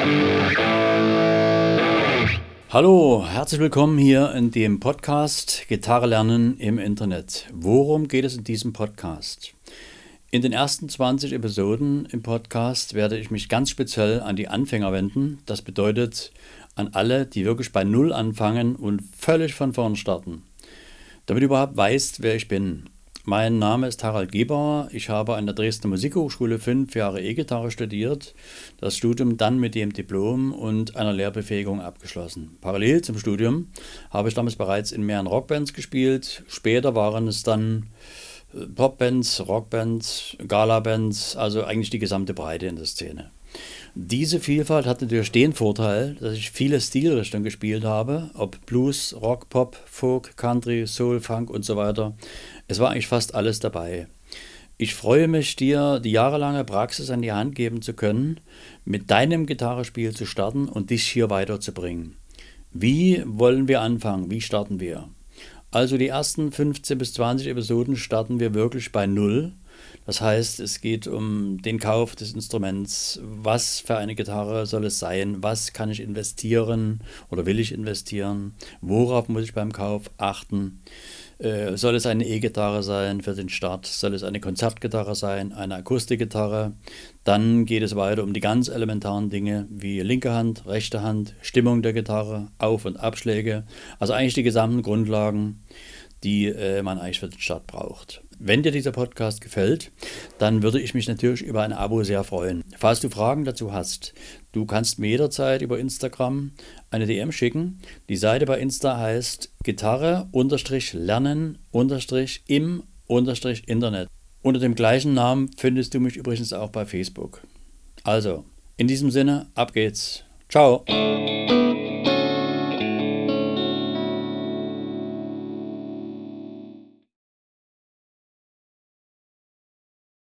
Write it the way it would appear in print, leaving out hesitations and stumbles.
Hallo, herzlich willkommen hier in dem Podcast Gitarre lernen im Internet. Worum geht es in diesem Podcast? In den ersten 20 Episoden im Podcast werde ich mich ganz speziell an die Anfänger wenden. Das bedeutet an alle, die wirklich bei Null anfangen und völlig von vorn starten. Damit du überhaupt weißt, wer ich bin. Mein Name ist Harald Gebauer. Ich habe an der Dresdner Musikhochschule 5 Jahre E-Gitarre studiert, das Studium dann mit dem Diplom und einer Lehrbefähigung abgeschlossen. Parallel zum Studium habe ich damals bereits in mehreren Rockbands gespielt. Später waren es dann Popbands, Rockbands, Galabands, also eigentlich die gesamte Breite in der Szene. Diese Vielfalt hat natürlich den Vorteil, dass ich viele Stilrichtungen gespielt habe, ob Blues, Rock, Pop, Folk, Country, Soul, Funk und so weiter. Es war eigentlich fast alles dabei. Ich freue mich, dir die jahrelange Praxis an die Hand geben zu können, mit deinem Gitarrespiel zu starten und dich hier weiterzubringen. Wie wollen wir anfangen? Wie starten wir? Also die ersten 15 bis 20 Episoden starten wir wirklich bei Null. Das heißt, es geht um den Kauf des Instruments. Was für eine Gitarre soll es sein? Was kann ich investieren oder will ich investieren? Worauf muss ich beim Kauf achten? Soll es eine E-Gitarre sein für den Start? Soll es eine Konzertgitarre sein? Eine Akustikgitarre? Dann geht es weiter um die ganz elementaren Dinge wie linke Hand, rechte Hand, Stimmung der Gitarre, Auf- und Abschläge. Also eigentlich die gesamten Grundlagen, die man eigentlich für den Start braucht. Wenn dir dieser Podcast gefällt, dann würde ich mich natürlich über ein Abo sehr freuen. Falls du Fragen dazu hast, du kannst mir jederzeit über Instagram eine DM schicken. Die Seite bei Insta heißt Gitarre-lernen-im-Internet. Unter dem gleichen Namen findest du mich übrigens auch bei Facebook. Also, in diesem Sinne, ab geht's. Ciao!